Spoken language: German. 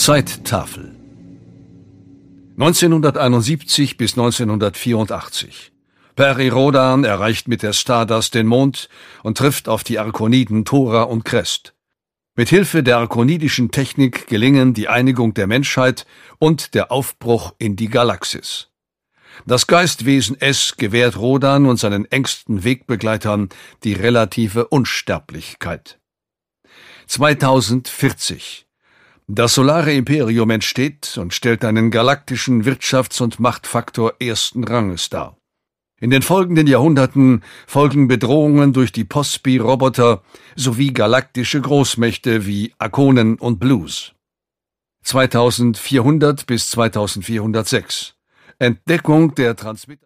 Zeittafel 1971 bis 1984. Peri Rodan erreicht mit der Stardust den Mond und trifft auf die Arkoniden Thora und Crest. Mit Hilfe der arkonidischen Technik gelingen die Einigung der Menschheit und der Aufbruch in die Galaxis. Das Geistwesen S gewährt Rodan und seinen engsten Wegbegleitern die relative Unsterblichkeit. 2040. Das Solare Imperium entsteht und stellt einen galaktischen Wirtschafts- und Machtfaktor ersten Ranges dar. In den folgenden Jahrhunderten folgen Bedrohungen durch die Pospi-Roboter sowie galaktische Großmächte wie Arkonen und Blues. 2400 bis 2406. Entdeckung der Transmitter